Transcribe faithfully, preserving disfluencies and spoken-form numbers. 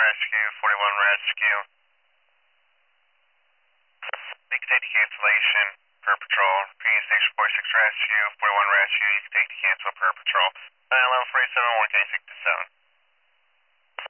Rescue, forty-one Rescue. You can take the cancellation per patrol. Repeat, Station forty-six Rescue, forty-one Rescue. You can take the cancel per patrol. nine eleven forty-seven, one, can you take the zone?